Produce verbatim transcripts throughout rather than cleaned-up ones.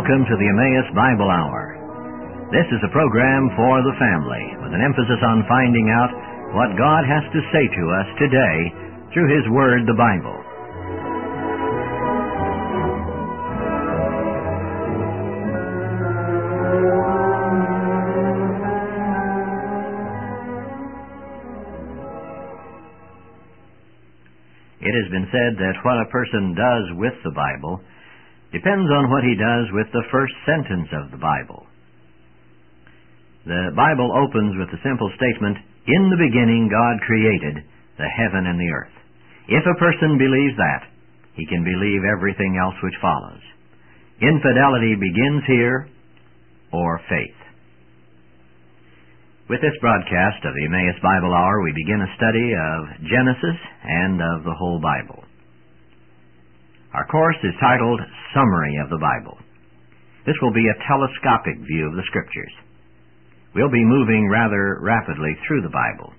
welcome to the Emmaus Bible Hour. This is a program for the family with an emphasis on finding out what God has to say to us today through His Word, the Bible. It has been said that what a person does with the Bible depends on what he does with the first sentence of the Bible. The Bible opens with the simple statement, "In the beginning God created the heaven and the earth." If a person believes that, he can believe everything else which follows. Infidelity begins here, or faith. With this broadcast of the Emmaus Bible Hour, we begin a study of Genesis and of the whole Bible. Our course is titled Summary of the Bible. This will be a telescopic view of the Scriptures. We'll be moving rather rapidly through the Bible.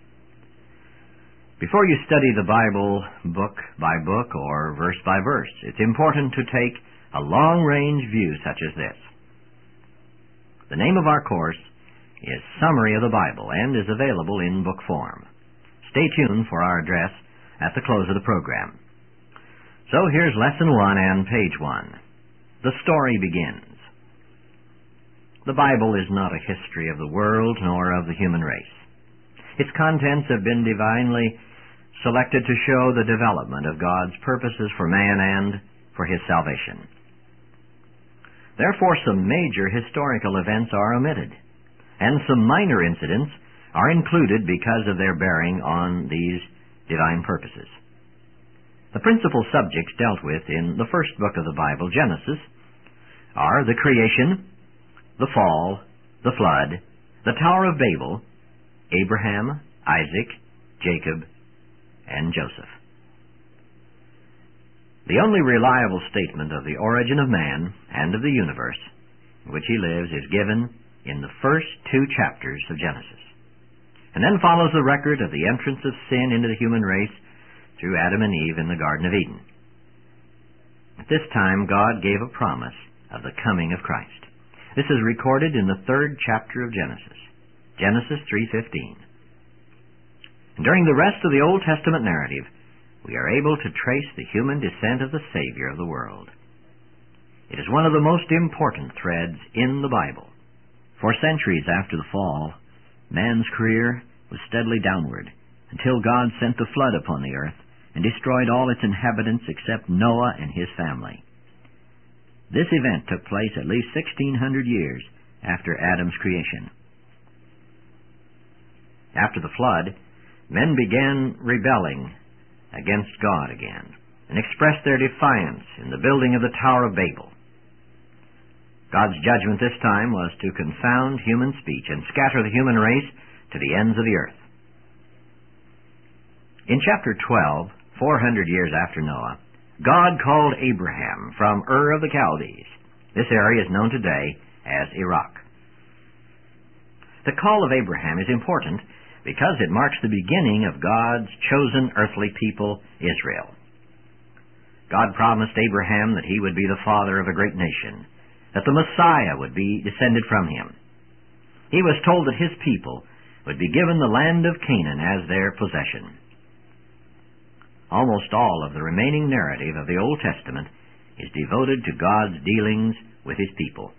Before you study the Bible book by book or verse by verse, it's important to take a long-range view such as this. The name of our course is Summary of the Bible and is available in book form. Stay tuned for our address at the close of the program. So here's Lesson one and Page one. The story begins. The Bible is not a history of the world nor of the human race. Its contents have been divinely selected to show the development of God's purposes for man and for His salvation. Therefore, some major historical events are omitted, and some minor incidents are included because of their bearing on these divine purposes. The principal subjects dealt with in the first book of the Bible, Genesis, are the creation, the fall, the flood, the Tower of Babel, Abraham, Isaac, Jacob, and Joseph. The only reliable statement of the origin of man and of the universe in which he lives is given in the first two chapters of Genesis. And then follows the record of the entrance of sin into the human race through Adam and Eve in the Garden of Eden. At this time, God gave a promise of the coming of Christ. This is recorded in the third chapter of Genesis, Genesis three fifteen. And during the rest of the Old Testament narrative, we are able to trace the human descent of the Savior of the world. It is one of the most important threads in the Bible. For centuries after the fall, man's career was steadily downward until God sent the flood upon the earth and destroyed all its inhabitants except Noah and his family. This event took place at least sixteen hundred years after Adam's creation. After the flood, men began rebelling against God again and expressed their defiance in the building of the Tower of Babel. God's judgment this time was to confound human speech and scatter the human race to the ends of the earth. In chapter twelve, four hundred years after Noah, God called Abraham from Ur of the Chaldees. This area is known today as Iraq. The call of Abraham is important because it marks the beginning of God's chosen earthly people, Israel. God promised Abraham that he would be the father of a great nation, that the Messiah would be descended from him. He was told that his people would be given the land of Canaan as their possession. Almost all of the remaining narrative of the Old Testament is devoted to God's dealings with His people.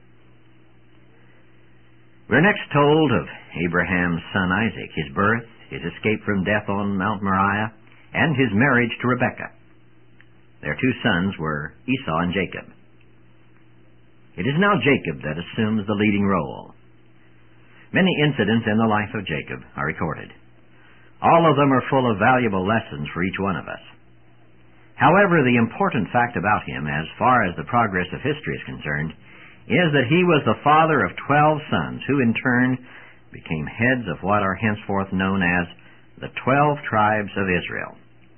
We're next told of Abraham's son Isaac, his birth, his escape from death on Mount Moriah, and his marriage to Rebekah. Their two sons were Esau and Jacob. It is now Jacob that assumes the leading role. Many incidents in the life of Jacob are recorded. All of them are full of valuable lessons for each one of us. However, the important fact about him, as far as the progress of history is concerned, is that he was the father of twelve sons, who in turn became heads of what are henceforth known as the twelve tribes of Israel.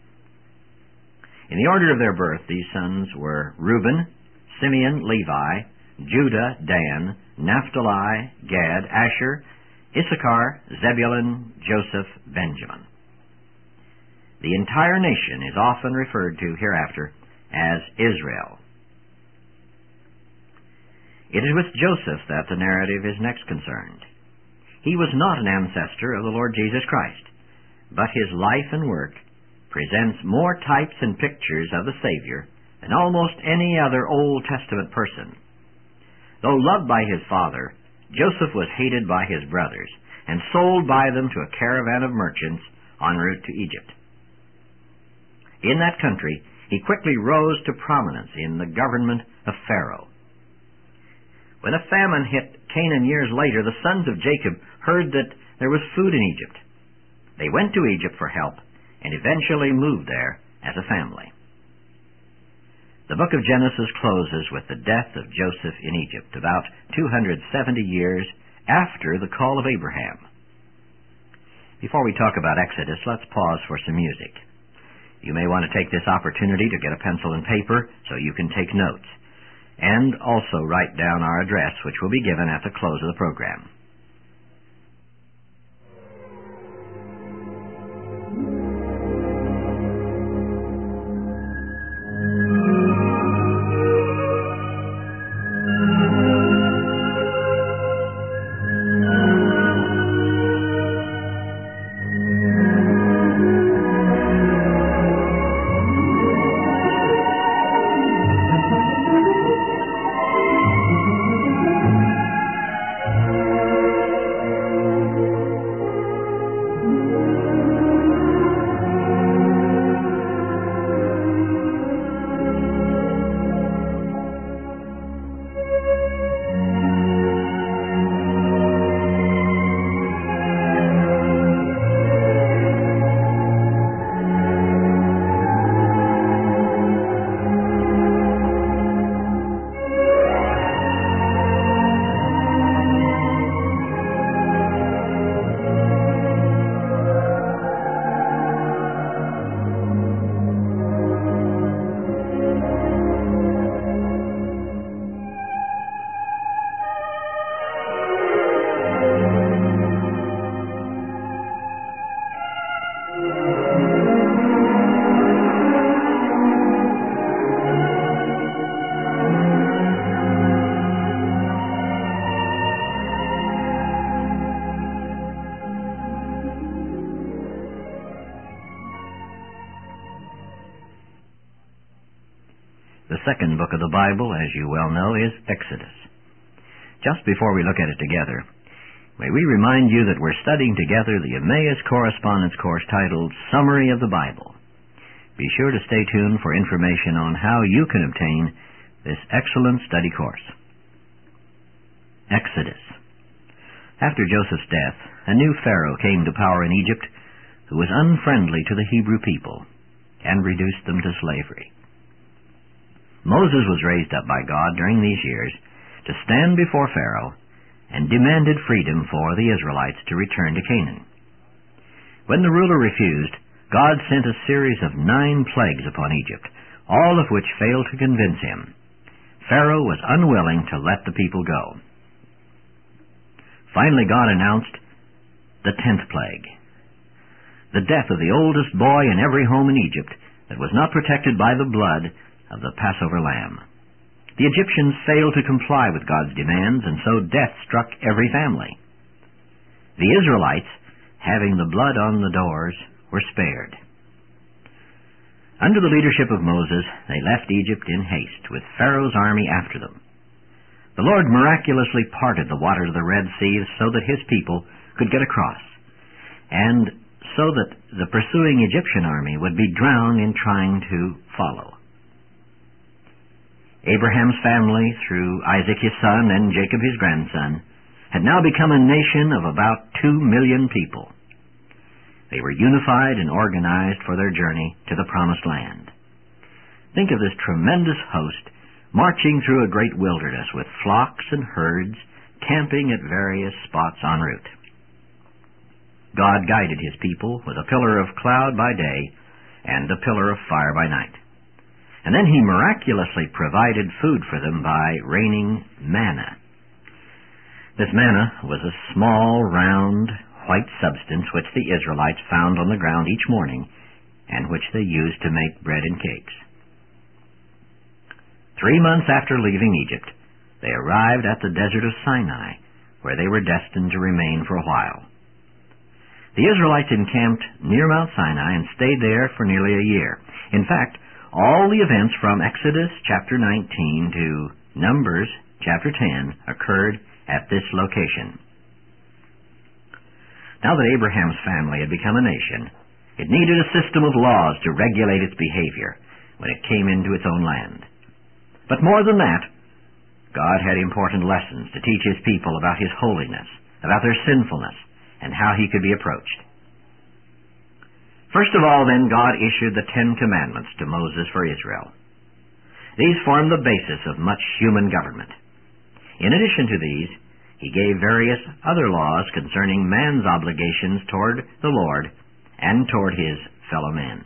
In the order of their birth, these sons were Reuben, Simeon, Levi, Judah, Dan, Naphtali, Gad, Asher, Issachar, Zebulun, Joseph, Benjamin. The entire nation is often referred to hereafter as Israel. It is with Joseph that the narrative is next concerned. He was not an ancestor of the Lord Jesus Christ, but his life and work presents more types and pictures of the Savior than almost any other Old Testament person. Though loved by his father, Joseph was hated by his brothers and sold by them to a caravan of merchants en route to Egypt. In that country, he quickly rose to prominence in the government of Pharaoh. When a famine hit Canaan years later, the sons of Jacob heard that there was food in Egypt. They went to Egypt for help and eventually moved there as a family. The book of Genesis closes with the death of Joseph in Egypt, about two hundred seventy years after the call of Abraham. Before we talk about Exodus, let's pause for some music. You may want to take this opportunity to get a pencil and paper so you can take notes, and also write down our address, which will be given at the close of the program. The second book of the Bible, as you well know, is Exodus. Just before we look at it together, may we remind you that we're studying together the Emmaus Correspondence Course titled Summary of the Bible. Be sure to stay tuned for information on how you can obtain this excellent study course. Exodus. After Joseph's death, a new Pharaoh came to power in Egypt who was unfriendly to the Hebrew people and reduced them to slavery. Moses was raised up by God during these years to stand before Pharaoh and demanded freedom for the Israelites to return to Canaan. When the ruler refused, God sent a series of nine plagues upon Egypt, all of which failed to convince him. Pharaoh was unwilling to let the people go. Finally, God announced the tenth plague, the death of the oldest boy in every home in Egypt that was not protected by the blood of the Passover lamb. The Egyptians failed to comply with God's demands, and so death struck every family. The Israelites, having the blood on the doors, were spared. Under the leadership of Moses, they left Egypt in haste, with Pharaoh's army after them. The Lord miraculously parted the waters of the Red Sea so that his people could get across, and so that the pursuing Egyptian army would be drowned in trying to follow. Abraham's family, through Isaac his son and Jacob his grandson, had now become a nation of about two million people. They were unified and organized for their journey to the Promised Land. Think of this tremendous host marching through a great wilderness with flocks and herds camping at various spots en route. God guided his people with a pillar of cloud by day and a pillar of fire by night. And then he miraculously provided food for them by raining manna. This manna was a small, round, white substance which the Israelites found on the ground each morning and which they used to make bread and cakes. Three months after leaving Egypt, they arrived at the desert of Sinai, where they were destined to remain for a while. The Israelites encamped near Mount Sinai and stayed there for nearly a year. In fact, all the events from Exodus chapter nineteen to Numbers chapter ten occurred at this location. Now that Abraham's family had become a nation, it needed a system of laws to regulate its behavior when it came into its own land. But more than that, God had important lessons to teach His people about His holiness, about their sinfulness, and how He could be approached. First of all, then, God issued the Ten Commandments to Moses for Israel. These formed the basis of much human government. In addition to these, He gave various other laws concerning man's obligations toward the Lord and toward his fellow men.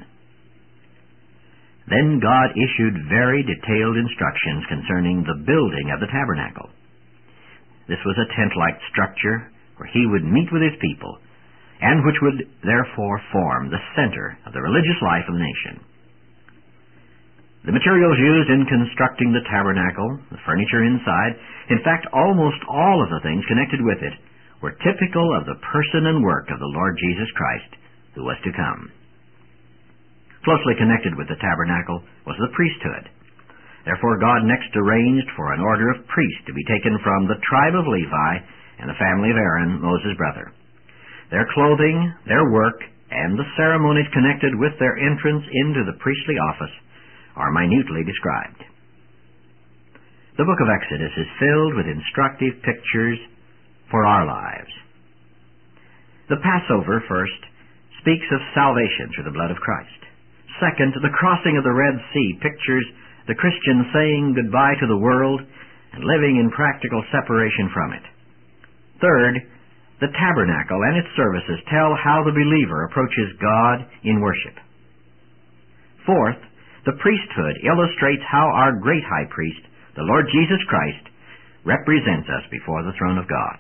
Then God issued very detailed instructions concerning the building of the tabernacle. This was a tent-like structure where He would meet with His people, and which would therefore form the center of the religious life of the nation. The materials used in constructing the tabernacle, the furniture inside, in fact, almost all of the things connected with it, were typical of the person and work of the Lord Jesus Christ, who was to come. Closely connected with the tabernacle was the priesthood. Therefore God next arranged for an order of priests to be taken from the tribe of Levi and the family of Aaron, Moses' brother. Their clothing, their work, and the ceremonies connected with their entrance into the priestly office are minutely described. The book of Exodus is filled with instructive pictures for our lives. The Passover, first, speaks of salvation through the blood of Christ. Second, the crossing of the Red Sea pictures the Christian saying goodbye to the world and living in practical separation from it. Third, the tabernacle and its services tell how the believer approaches God in worship. Fourth, the priesthood illustrates how our great high priest, the Lord Jesus Christ, represents us before the throne of God.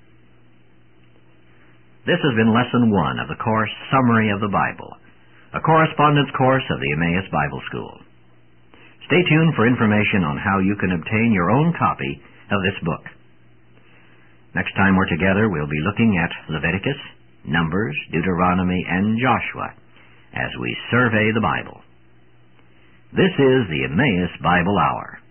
This has been Lesson one of the course Summary of the Bible, a correspondence course of the Emmaus Bible School. Stay tuned for information on how you can obtain your own copy of this book. Next time we're together, we'll be looking at Leviticus, Numbers, Deuteronomy, and Joshua as we survey the Bible. This is the Emmaus Bible Hour.